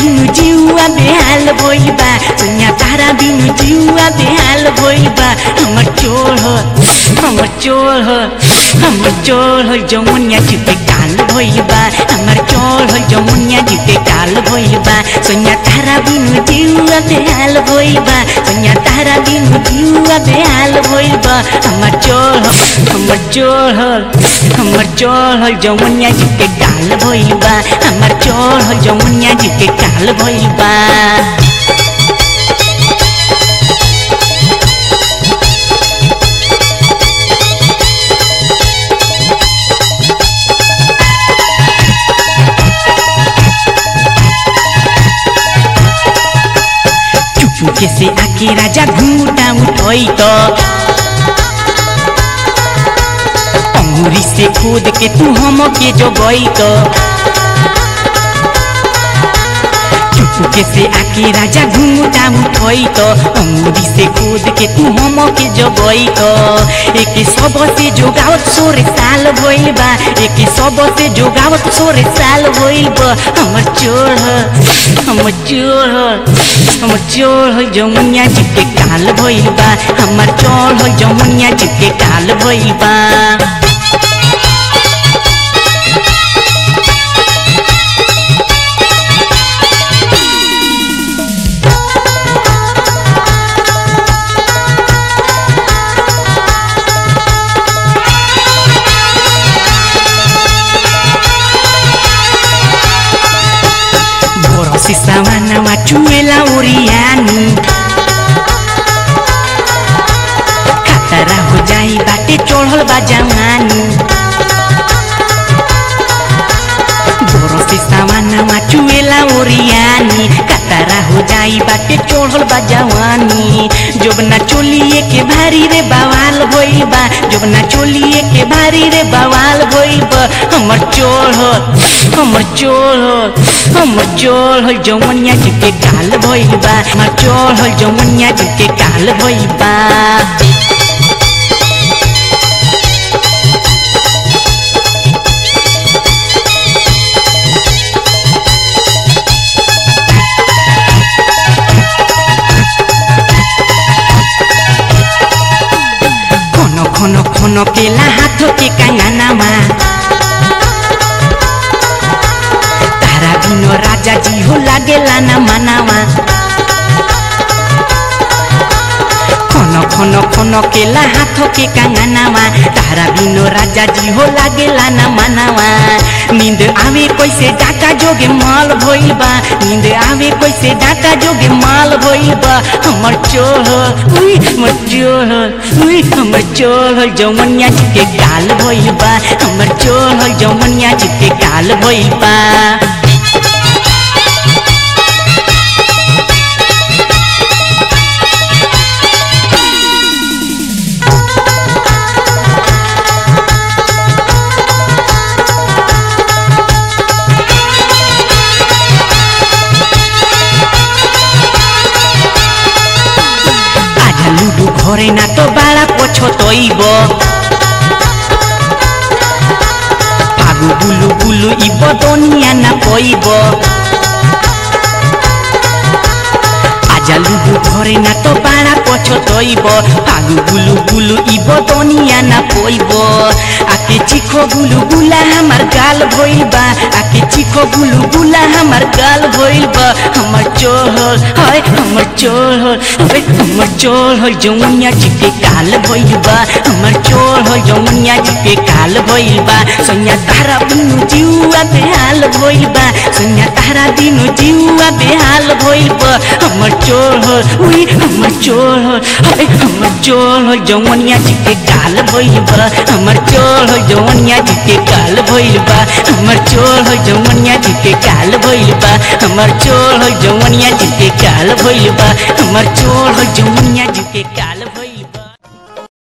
बिनु जिउआ बेहाल भइबा सैया तारा बिनु जिउआ बेहाल भइबा हमर चोर हो जमुनिया जिते काल भइबा हमर चोर हो जमुनिया जिते काल भइबा सैया तारा बिनु जिउआ बेहाल भइबा सैया तारा बिनु जिउआ बेहाल भइबा हमर चोर हो जमुनिया जिते काल भइबा हमर चोर हो जमुनिया जिते काल भइबा चुपके से आके राजा घूंघटा उठोई तो अंगूरी से खोद के तू हम के जो गई तो चुपके से आके राजा घूंघटा उठोई तो अंगूरी से खोद के तू हम के जो गई तो एक सब से जोगावत सोरे साल भइल बा एक सब से जोगावत सोरे साल भइल बा हमर चोर हो जमुनिया जिते काल भइल बा हमर चोर हो जमुनिया जिते काल भइल बा Sisawanawa chuela orianu Katara ho jai bate चढ़ल बा जवानी सवानावा चुएला ओरियानी कतारा हो जाई बाटे चढ़ल बा जवानी जोबना चोलिए के भारी रे बवाल होई बा जोबना चोलिए के भारी रे बवाल होई बा हमर चोर जमुनिया जी के काल भइल बा हमर चोर जमुनिया जी के काल भइल बा खनो केला हाथ के कंगनामा तारा बिनो राजा जी हो लागेला ना मनावा खनो केला हाथ के कंगनामा तारा बिनो राजा जी हो लागेला ना मनावा नींद आवे कैसे डाका जोगे माल भइल बा नींद आवे कैसे डाका जोगे माल भइल बा हमर चोर जमुनिया जी के काल भइल बा हमर चोर जमुनिया जी के काल भइल बा लुडू घरे ना तो बाड़ा पछतइब फागु बुलु बुलु इ बदनिया ना पइब आजा लुडू घरे ना तो बाड़ा पछतइब फागु बुलु बुलु इ बदनिया ना पइब आके चिखो बुलु बुला हमार गाल भइल बा आके चिखो बुलु बुला हमार गाल भइल बा हमर चोर जमुनिया जी के काल भइल बा हमर चोर जमुनिया जी के काल भइल बा सैया तारा बिनु जिउआ बेहाल भइल बा सैया तारा बिनु जिउआ बेहाल भइल बा हमर चोर जमुनिया जी के काल भइल बा हमर चोर जमुनिया जी के काल भइल बा हमर चोर जमुनिया जी के काल भइल बा हमर चोर जमुनिया जी के काल भइल बा हमर चोर जमुनिया जी के काल